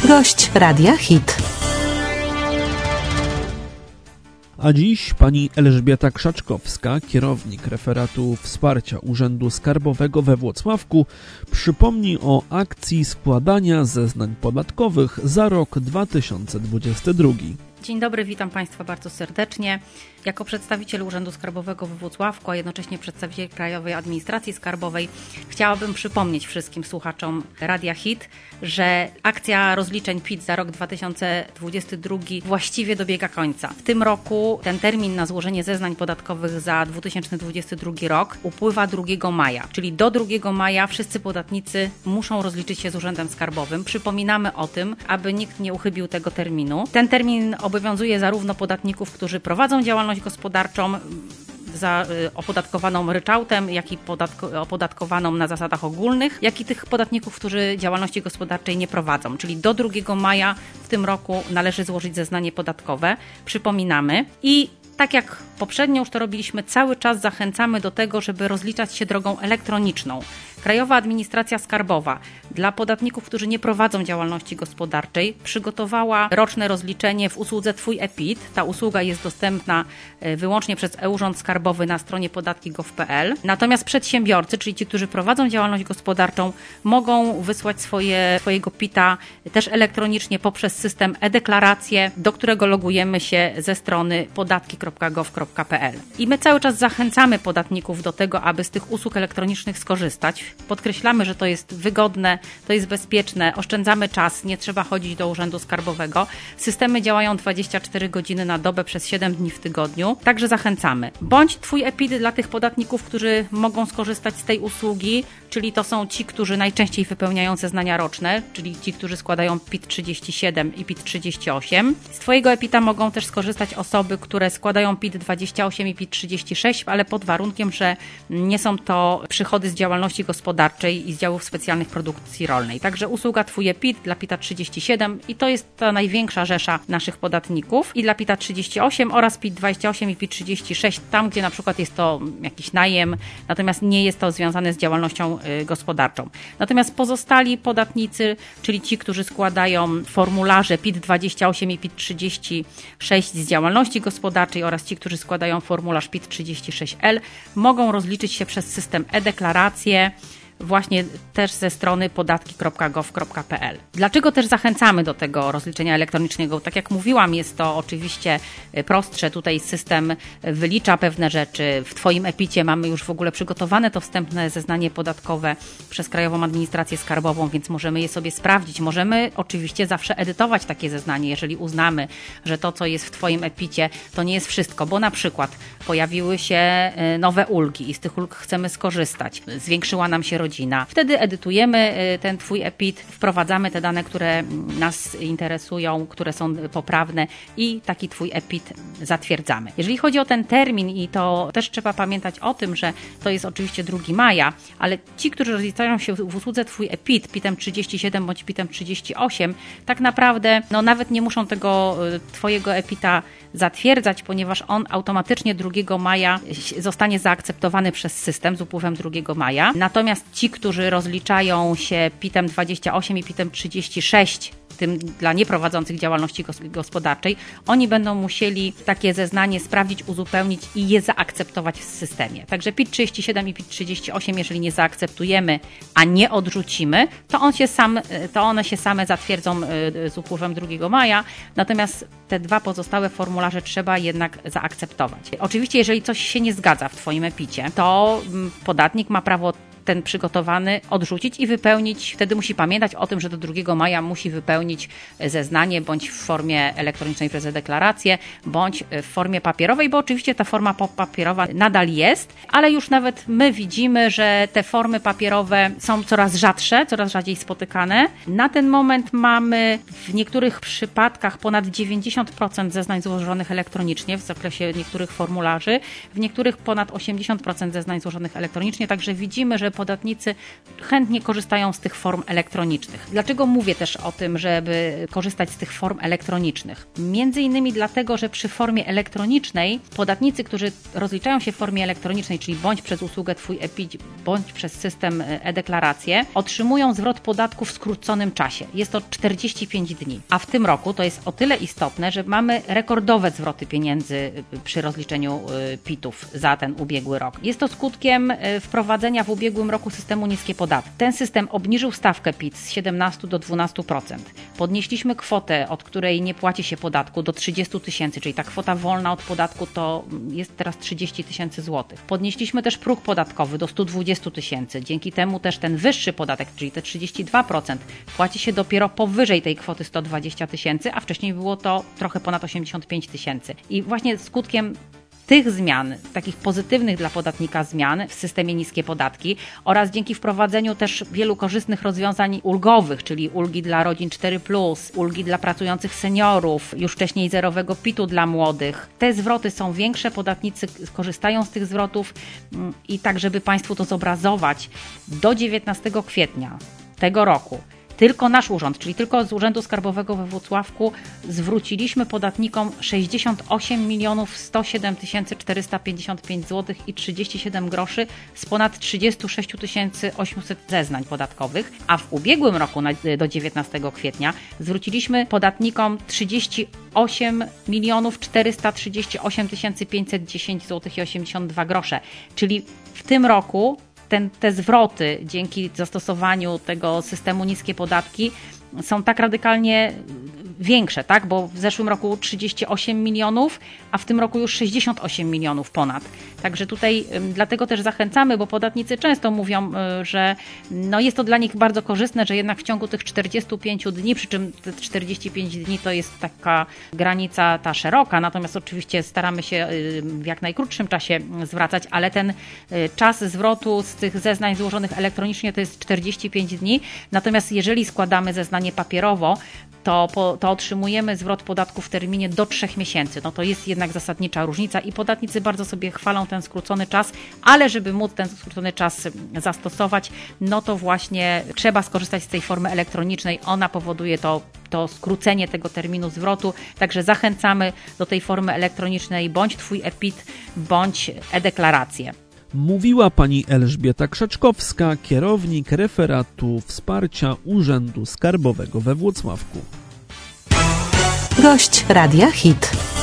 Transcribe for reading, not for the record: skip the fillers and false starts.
Gość Radia Hit. A dziś pani Elżbieta Krzaczkowska, kierownik referatu wsparcia Urzędu Skarbowego we Włocławku, przypomni o akcji składania zeznań podatkowych za rok 2022. Dzień dobry, witam Państwa bardzo serdecznie. Jako przedstawiciel Urzędu Skarbowego we Włocławku, a jednocześnie przedstawiciel Krajowej Administracji Skarbowej, chciałabym przypomnieć wszystkim słuchaczom Radia Hit, że akcja rozliczeń PIT za rok 2022 właściwie dobiega końca. W tym roku ten termin na złożenie zeznań podatkowych za 2022 rok upływa 2 maja, czyli do 2 maja wszyscy podatnicy muszą rozliczyć się z Urzędem Skarbowym. Przypominamy o tym, aby nikt nie uchybił tego terminu. Ten termin obowiązuje zarówno podatników, którzy prowadzą działalność gospodarczą opodatkowaną ryczałtem, jak i opodatkowaną na zasadach ogólnych, jak i tych podatników, którzy działalności gospodarczej nie prowadzą. Czyli do 2 maja w tym roku należy złożyć zeznanie podatkowe. Przypominamy. I tak jak poprzednio już to robiliśmy, cały czas zachęcamy do tego, żeby rozliczać się drogą elektroniczną. Krajowa Administracja Skarbowa dla podatników, którzy nie prowadzą działalności gospodarczej, przygotowała roczne rozliczenie w usłudze Twój e-PIT. Ta usługa jest dostępna wyłącznie przez e-Urząd Skarbowy na stronie podatki.gov.pl. Natomiast przedsiębiorcy, czyli ci, którzy prowadzą działalność gospodarczą, mogą wysłać swojego PIT-a też elektronicznie poprzez system e-deklaracje, do którego logujemy się ze strony podatki.gov.pl. I my cały czas zachęcamy podatników do tego, aby z tych usług elektronicznych skorzystać. Podkreślamy, że to jest wygodne, to jest bezpieczne, oszczędzamy czas, nie trzeba chodzić do Urzędu Skarbowego. Systemy działają 24 godziny na dobę przez 7 dni w tygodniu, także zachęcamy. Bądź Twój e-PIT dla tych podatników, którzy mogą skorzystać z tej usługi, czyli to są ci, którzy najczęściej wypełniają zeznania roczne, czyli ci, którzy składają PIT 37 i PIT 38. Z Twojego e-PIT-a mogą też skorzystać osoby, które składają PIT 28 i PIT 36, ale pod warunkiem, że nie są to przychody z działalności gospodarczej i z działów specjalnych produkcji rolnej. Także usługa Twój e-PIT dla PIT-a 37 i to jest ta największa rzesza naszych podatników i dla PIT-a 38 oraz PIT 28 i PIT 36, tam gdzie na przykład jest to jakiś najem, natomiast nie jest to związane z działalnością gospodarczą. Natomiast pozostali podatnicy, czyli ci, którzy składają formularze PIT 28 i PIT 36 z działalności gospodarczej oraz ci, którzy składają formularz PIT 36L, mogą rozliczyć się przez system e-deklaracje, właśnie też ze strony podatki.gov.pl. Dlaczego też zachęcamy do tego rozliczenia elektronicznego? Tak jak mówiłam, jest to oczywiście prostsze. Tutaj system wylicza pewne rzeczy. W Twoim e-PIT-cie mamy już w ogóle przygotowane to wstępne zeznanie podatkowe przez Krajową Administrację Skarbową, więc możemy je sobie sprawdzić. Możemy oczywiście zawsze edytować takie zeznanie, jeżeli uznamy, że to, co jest w Twoim e-PIT-cie, to nie jest wszystko, bo na przykład pojawiły się nowe ulgi i z tych ulg chcemy skorzystać. Zwiększyła nam się rodzina. Wtedy edytujemy ten Twój e-PIT, wprowadzamy te dane, które nas interesują, które są poprawne i taki Twój e-PIT zatwierdzamy. Jeżeli chodzi o ten termin i to też trzeba pamiętać o tym, że to jest oczywiście 2 maja, ale ci, którzy rozliczają się w usłudze Twój e-PIT, PIT-em 37 bądź PIT-em 38, tak naprawdę nawet nie muszą tego Twojego e-PIT-a zatwierdzać, ponieważ on automatycznie 2 maja zostanie zaakceptowany przez system z upływem 2 maja. Natomiast ci, którzy rozliczają się PIT-em 28 i PIT-em 36, tym dla nieprowadzących działalności gospodarczej, oni będą musieli takie zeznanie sprawdzić, uzupełnić i je zaakceptować w systemie. Także PIT 37 i PIT 38, jeżeli nie zaakceptujemy, a nie odrzucimy, to one się same zatwierdzą z upływem 2 maja, natomiast te 2 pozostałe formularze trzeba jednak zaakceptować. Oczywiście, jeżeli coś się nie zgadza w Twoim e-PIT-cie, to podatnik ma prawo ten przygotowany odrzucić i wypełnić. Wtedy musi pamiętać o tym, że do 2 maja musi wypełnić zeznanie bądź w formie elektronicznej przez e-deklarację, bądź w formie papierowej, bo oczywiście ta forma papierowa nadal jest, ale już nawet my widzimy, że te formy papierowe są coraz rzadsze, coraz rzadziej spotykane. Na ten moment mamy w niektórych przypadkach ponad 90% zeznań złożonych elektronicznie w zakresie niektórych formularzy, w niektórych ponad 80% zeznań złożonych elektronicznie, także widzimy, że podatnicy chętnie korzystają z tych form elektronicznych. Dlaczego mówię też o tym, żeby korzystać z tych form elektronicznych? Między innymi dlatego, że przy formie elektronicznej podatnicy, którzy rozliczają się w formie elektronicznej, czyli bądź przez usługę Twój e-PIT, bądź przez system e-deklaracje, otrzymują zwrot podatku w skróconym czasie. Jest to 45 dni. A w tym roku to jest o tyle istotne, że mamy rekordowe zwroty pieniędzy przy rozliczeniu PIT-ów za ten ubiegły rok. Jest to skutkiem wprowadzenia w ubiegłym roku systemu niskie podatki. Ten system obniżył stawkę PIT z 17 do 12%. Podnieśliśmy kwotę, od której nie płaci się podatku, do 30 tysięcy, czyli ta kwota wolna od podatku to jest teraz 30 tysięcy złotych. Podnieśliśmy też próg podatkowy do 120 tysięcy. Dzięki temu też ten wyższy podatek, czyli te 32%, płaci się dopiero powyżej tej kwoty 120 tysięcy, a wcześniej było to trochę ponad 85 tysięcy. I właśnie skutkiem tych zmian, takich pozytywnych dla podatnika zmian w systemie niskie podatki oraz dzięki wprowadzeniu też wielu korzystnych rozwiązań ulgowych, czyli ulgi dla rodzin 4+, ulgi dla pracujących seniorów, już wcześniej zerowego PIT-u dla młodych. Te zwroty są większe, podatnicy korzystają z tych zwrotów i tak, żeby Państwu to zobrazować, do 19 kwietnia tego roku tylko nasz urząd, czyli tylko z Urzędu Skarbowego we Włocławku zwróciliśmy podatnikom 68 107 455 zł i 37 groszy z ponad 36 800 zeznań podatkowych, a w ubiegłym roku do 19 kwietnia zwróciliśmy podatnikom 38 438 510 zł i 82 grosze, czyli w tym roku te zwroty dzięki zastosowaniu tego systemu niskie podatki są tak radykalnie większe, tak? Bo w zeszłym roku 38 milionów, a w tym roku już 68 milionów ponad. Także tutaj dlatego też zachęcamy, bo podatnicy często mówią, że no jest to dla nich bardzo korzystne, że jednak w ciągu tych 45 dni, przy czym te 45 dni to jest taka granica ta szeroka, natomiast oczywiście staramy się w jak najkrótszym czasie zwracać, ale ten czas zwrotu z tych zeznań złożonych elektronicznie to jest 45 dni, natomiast jeżeli składamy zeznanie papierowo, to otrzymujemy zwrot podatku w terminie do 3 miesięcy. No to jest jednak zasadnicza różnica i podatnicy bardzo sobie chwalą ten skrócony czas, ale żeby móc ten skrócony czas zastosować, no to właśnie trzeba skorzystać z tej formy elektronicznej. Ona powoduje to skrócenie tego terminu zwrotu, także zachęcamy do tej formy elektronicznej, bądź Twój e-PIT, bądź e-deklarację. Mówiła pani Elżbieta Krzaczkowska, kierownik referatu wsparcia Urzędu Skarbowego we Włocławku. Gość Radia Hit.